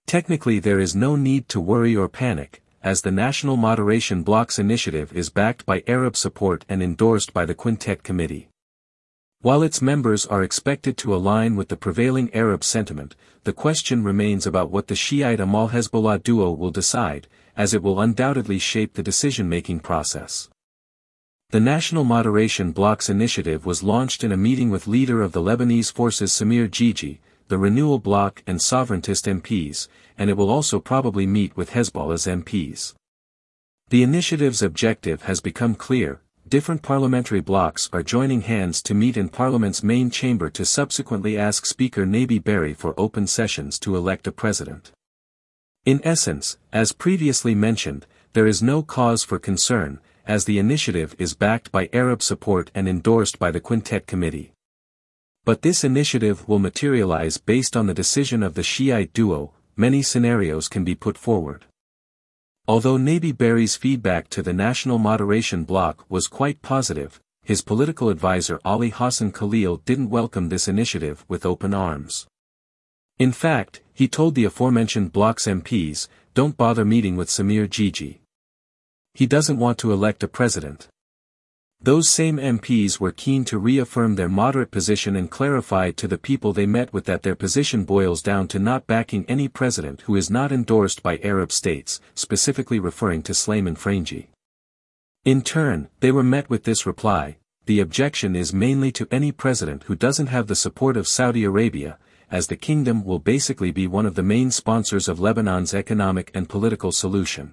Technically there is no need to worry or panic, as the National Moderation Bloc's initiative is backed by Arab support and endorsed by the Quintet Committee. While its members are expected to align with the prevailing Arab sentiment, the question remains about what the Shiite Amal-Hezbollah duo will decide, as it will undoubtedly shape the decision-making process. The National Moderation Bloc's initiative was launched in a meeting with leader of the Lebanese forces Samir Gigi, the Renewal Bloc and Sovereigntist MPs, and it will also probably meet with Hezbollah's MPs. The initiative's objective has become clear: different parliamentary blocs are joining hands to meet in Parliament's main chamber to subsequently ask Speaker Nabi Berri for open sessions to elect a president. In essence, as previously mentioned, there is no cause for concern, as the initiative is backed by Arab support and endorsed by the Quintet Committee. But this initiative will materialize based on the decision of the Shiite duo. Many scenarios can be put forward. Although Nabi Berri's feedback to the National Moderation Bloc was quite positive, his political advisor Ali Hassan Khalil didn't welcome this initiative with open arms. In fact, he told the aforementioned bloc's MPs, "Don't bother meeting with Samir Gigi. He doesn't want to elect a president." Those same MPs were keen to reaffirm their moderate position and clarify to the people they met with that their position boils down to not backing any president who is not endorsed by Arab states, specifically referring to Salman Frangi. In turn, they were met with this reply: the objection is mainly to any president who doesn't have the support of Saudi Arabia, as the kingdom will basically be one of the main sponsors of Lebanon's economic and political solution.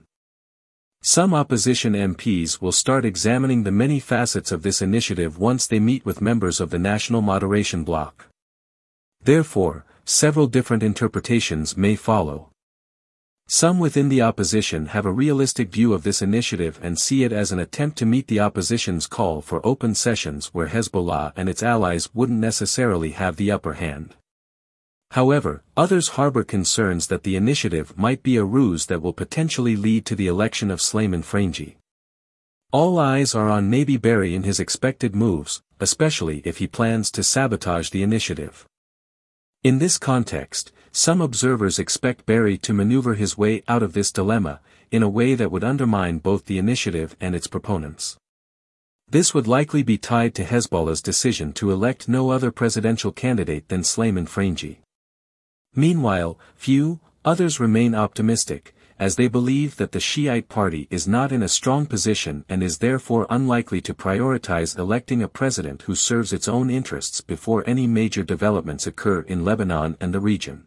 Some opposition MPs will start examining the many facets of this initiative once they meet with members of the National Moderation Bloc. Therefore, several different interpretations may follow. Some within the opposition have a realistic view of this initiative and see it as an attempt to meet the opposition's call for open sessions where Hezbollah and its allies wouldn't necessarily have the upper hand. However, others harbor concerns that the initiative might be a ruse that will potentially lead to the election of Salman Frangi. All eyes are on Nabi Berri in his expected moves, especially if he plans to sabotage the initiative. In this context, some observers expect Berri to maneuver his way out of this dilemma, in a way that would undermine both the initiative and its proponents. This would likely be tied to Hezbollah's decision to elect no other presidential candidate than Salman Frangi. Meanwhile, others remain optimistic, as they believe that the Shiite party is not in a strong position and is therefore unlikely to prioritize electing a president who serves its own interests before any major developments occur in Lebanon and the region.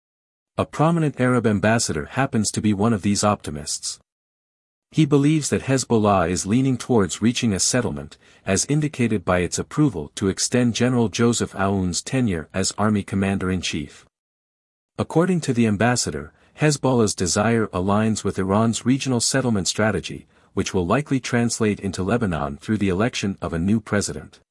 A prominent Arab ambassador happens to be one of these optimists. He believes that Hezbollah is leaning towards reaching a settlement, as indicated by its approval to extend General Joseph Aoun's tenure as Army Commander-in-Chief. According to the ambassador, Hezbollah's desire aligns with Iran's regional settlement strategy, which will likely translate into Lebanon through the election of a new president.